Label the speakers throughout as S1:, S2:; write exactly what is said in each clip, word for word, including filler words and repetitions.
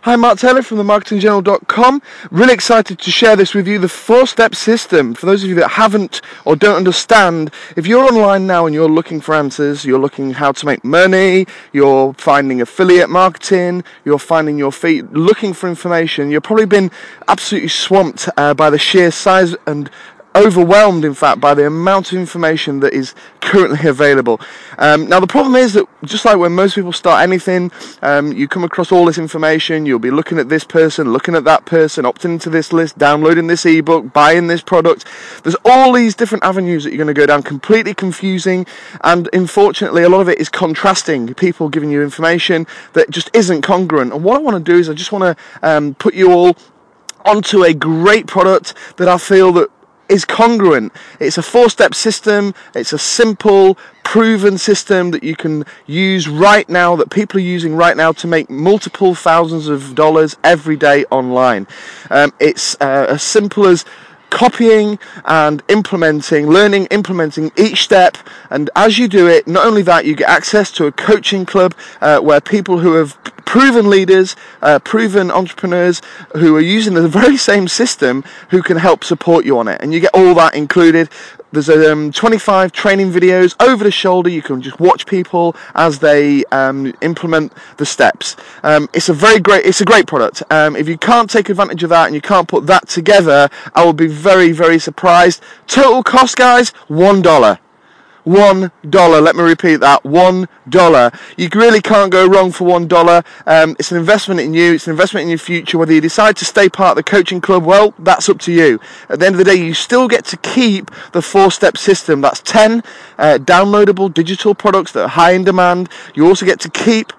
S1: Hi, Mark Taylor from the marketing journal dot com. Really excited to share this with you, the four-step system. For those of you that haven't or don't understand, if you're online now and you're looking for answers, you're looking how to make money, you're finding affiliate marketing, you're finding your feet, looking for information, you've probably been absolutely swamped uh, by the sheer size and overwhelmed, in fact, by the amount of information that is currently available. Um, now, the problem is that just like when most people start anything, um, you come across all this information, you'll be looking at this person, looking at that person, opting into this list, downloading this ebook, buying this product. There's all these different avenues that you're going to go down, completely confusing, and unfortunately, a lot of it is contrasting. People giving you information that just isn't congruent. And what I want to do is I just want to um, put you all onto a great product that I feel that is congruent. It's a four-step system. It's a simple, proven system that you can use right now, that people are using right now to make multiple thousands of dollars every day online. Um, it's uh, as simple as copying and implementing, learning, implementing each step, and as you do it, not only that, you get access to a coaching club uh, where people who have proven leaders, uh, proven entrepreneurs who are using the very same system who can help support you on it, and you get all that included. There's um, twenty-five training videos over the shoulder. You can just watch people as they um, implement the steps. Um, it's a very great, it's a great product. Um, if you can't take advantage of that and you can't put that together, I will be very, very surprised. Total cost, guys, one dollar. One dollar. Let me repeat that. One dollar. You really can't go wrong for one dollar. Um, it's an investment in you. It's an investment in your future. Whether you decide to stay part of the coaching club, well, that's up to you. At the end of the day, you still get to keep the four-step system. That's ten uh, downloadable digital products that are high in demand. You also get to keep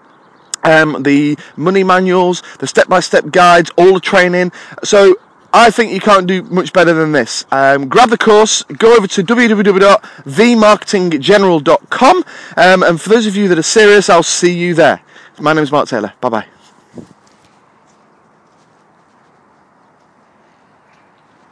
S1: um, the money manuals, the step-by-step guides, all the training. So I think you can't do much better than this. Um, grab the course, go over to w w w dot the marketing general dot com, um, and for those of you that are serious, I'll see you there. My name is Mark Taylor. Bye-bye.